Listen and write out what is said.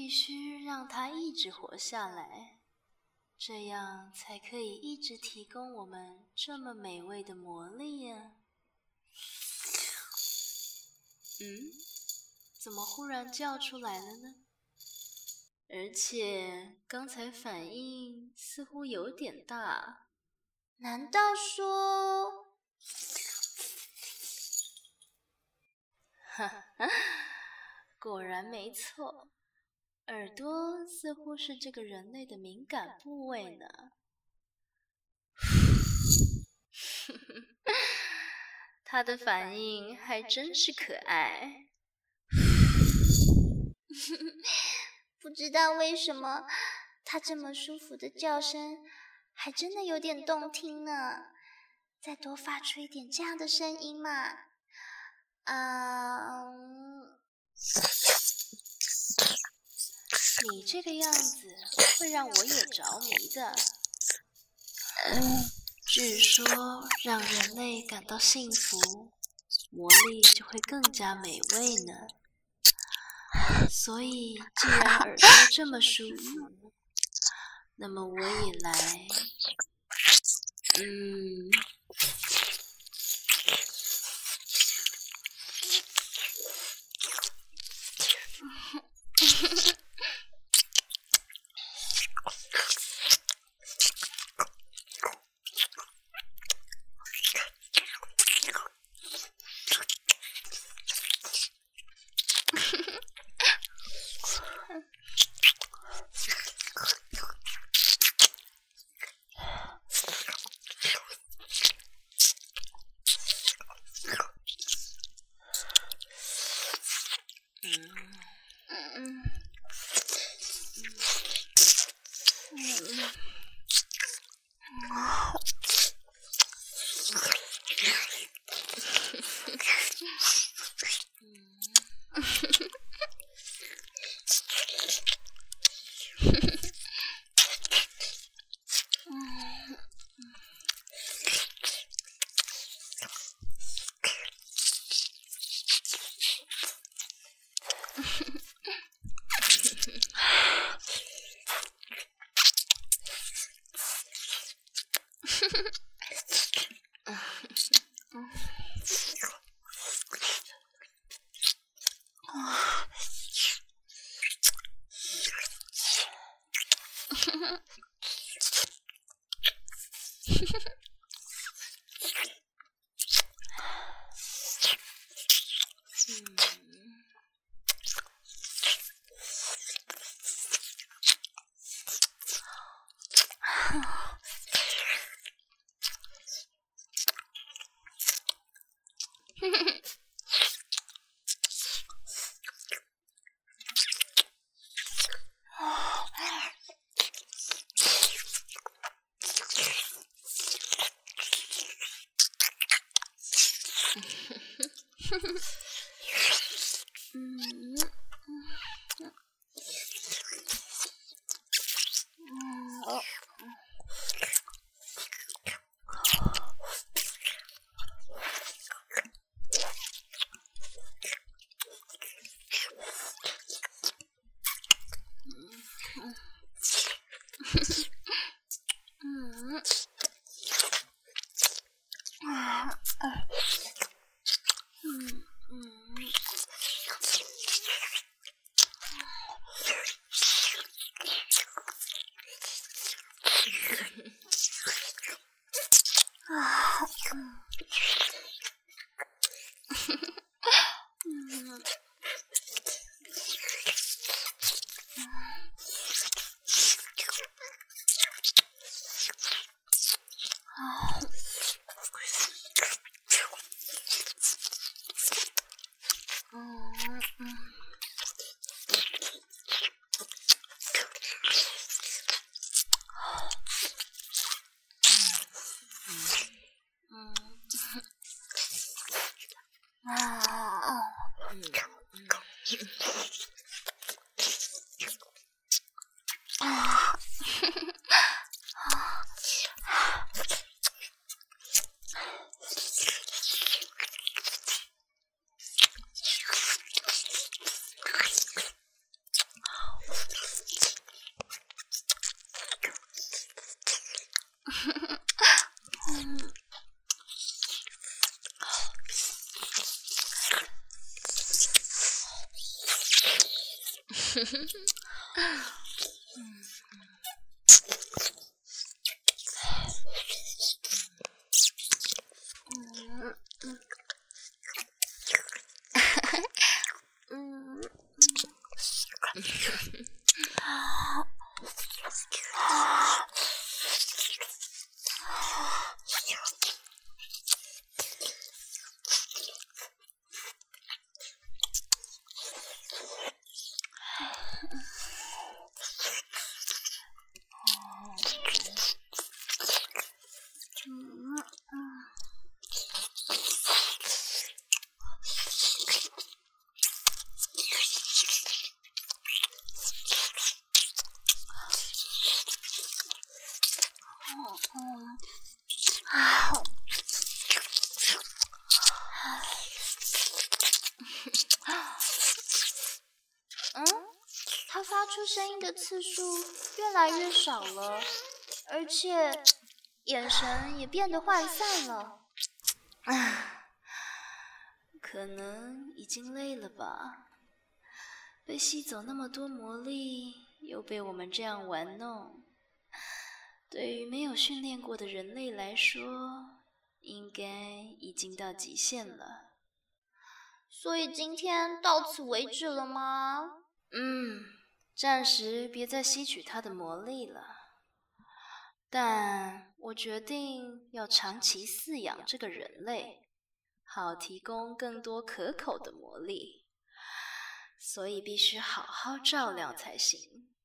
必须让它一直活下来，这样才可以一直提供我们这么美味的魔力呀。怎么忽然叫出来了呢？而且刚才反应似乎有点大。 难道说…… 哈哈，果然没错，耳朵似乎是这个人类的敏感部位呢。他的反应还真是可爱。 不知道为什么，他这么舒服的叫声，还真的有点动听呢。再多发出一点这样的声音嘛。 你这个样子会让我也着迷的。据说让人类感到幸福，魔力就会更加美味呢。所以既然耳朵这么舒服，那么我也来。 它发出声音的次数越来越少了，而且眼神也变得涣散了。 可能已经累了吧？被吸走那么多魔力，又被我们这样玩弄，对于没有训练过的人类来说，应该已经到极限了。 所以今天到此为止了吗？ 暂时别再吸取它的魔力了。但我决定要长期饲养这个人类，好提供更多可口的魔力，所以必须好好照料才行。